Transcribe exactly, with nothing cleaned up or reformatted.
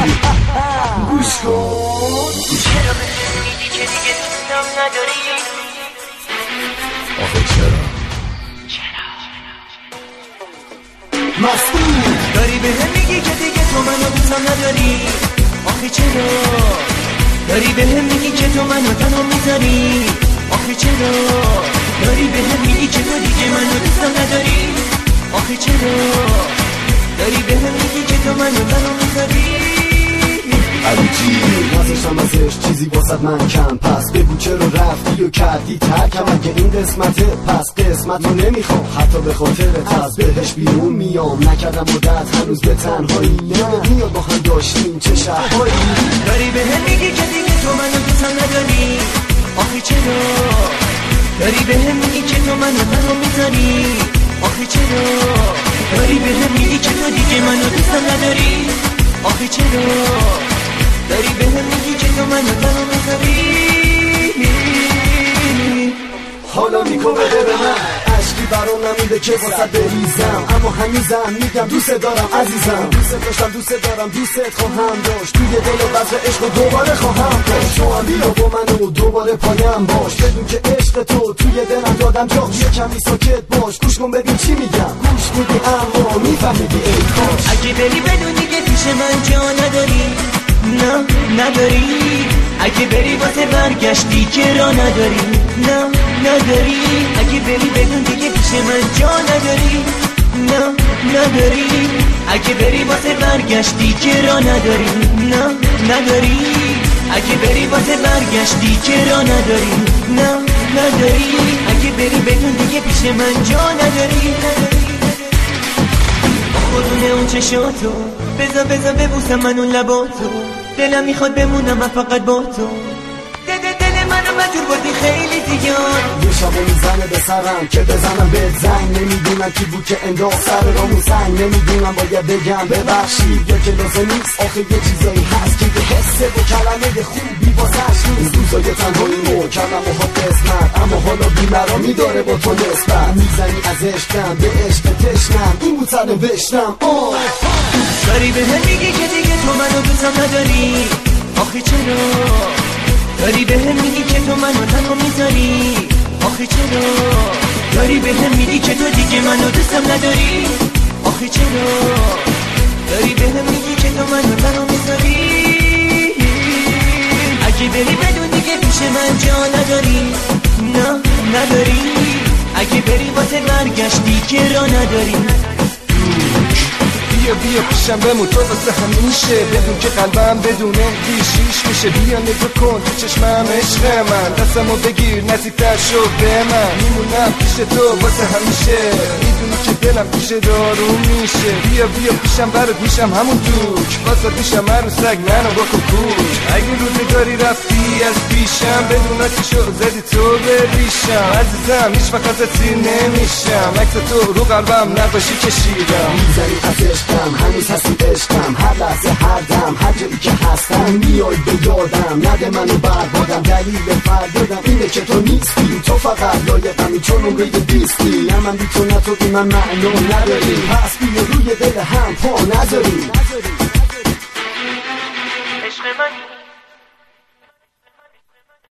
گوش کن. چرا به هم میگی که دیگه دوستم نداری؟ آخه چرا؟ چرا؟ مسئول داری به هم میگی که دیگه تو منو دوستم نداری؟ آخه چرا؟ داری به هم میگی که تو منو تنها میذاری؟ آخه چرا؟ داری به هم میگی که تو دیگه منو دوستم نداری؟ آخه چرا؟ داری به هم میگی که تو منو تنها میذاری؟ عروجی نازشم ازش چیزی واسد من کم، پس بگو چرا رفتی و کردی ترکم. اگه این قسمته پس قسمت رو نمیخوام، حتی به خاطرت از بهش بیرون میام. نکردم مدت هنوز به تنهایی، نمیاد با هم داشتیم چه شهرهایی. داری به هم میگی که دیگه تو منو دوستم نداری؟ آخه چرا؟ داری به هم میگی که تو منو تنها میذاری؟ آخه چرا؟ داری به هم میگی که تو دیگه منو دوستم نداری؟ آخه چرا؟ داری به هم میگی که تو منو تنها میذاری؟ حالا میکنه به من عشقی برام نمیده که واسه بریزم، اما هنوزم میگم دوست دارم عزیزم. دوست داشتم دوست دارم دوست خواهم داشت، توی دل و بذر عشق و دوباره خواهم داشت. تو هم بیا با من و دوباره پایم باش، بدون که عشق تو توی دلم دادم جاش. یه کمی ساکت باش گوش کن ببین چی میگم، گوش میدی اما میفهمیدی ای کاش. اگه بری بدونی که پیش من جا نداری، نه نداری. اگه بری واسه برگشتی که را نداری، نه نداری. اگه بری بدون دیگه پیش من جا نداری، نه نداری. اگه بری واسه برگشتی که را نداری، نه نداری. اگه بری واسه برگشتی که را نداری، نه نداری. اگه بری بدون دیگه پیش من جا نداری. خودونه اون چشاتو بزا بزا ببوسم من اون لباتو، دلم میخواد بمونم من فقط با تو. دل دل منو مجور بودی خیلی دیگر. یه شبو میزنه به سرم که بزنم به زنگ، نمیدونم کی بود که انداخت سر رامون سنگ. نمیدونم باید بگم ببخشید یا که لازم نیست، آخه یه چیزایی هست که یه حسه و کلمه خوبی واسش نیست. روزای تنهایی مو کلم و ها قسمت، اما حالا بیمرامی داره با تو نسبت. میزنی از عشقم به عشق تشنم، این بود سرنوشتم. داری به هم میگی که دیگه تو منو دوستم نداری؟ آخه چرا؟ داری به هم میگی که تو منو تنها میذاری؟ آخه چرا؟ داری به هم میگی که تو دیگه منو دوستم نداری؟ آخه چرا؟ داری به هم میگی که تو منو تنها میذاری؟ اگه بری بدون دیگه پیش من جا نداری، نه نداری. اگه بری واسه برگشتی که را نداری. بیا بیا پیشم بمون تو واسه همیشه، بدون که قلبم بدونه بیشیش میشه. بیا نگاه کن تو چشمم عشق من، دستمو بگیر نزدیکتر شو به من. میمونم پیش تو واسه همیشه، میدونی که دلم پیش دارون میشه. بیا بیا پیشم برات میشم همون دوک، واسه پیشم عروسک منو با کوک. اگه روزگاری رفتی از پیشم، بدون آتیشو زدی تو به ریشم. عزیزم هیچ وقت ازت سیر نمیشم، عکس تو رو قلبم نقاشی کشیدم. میذاری از عشقم هنوز هستی عشقم، هر لحظه هر دم هر جایی که هستم میای به یادم. نده منو بربادم، دلیل فریادم اینه که تو نیستی. تو فقط لایقمی چون عمری بیستی، نه من بی تو نه تو بی من معنی نداری. پس بیا روی دل هم پا نذاری.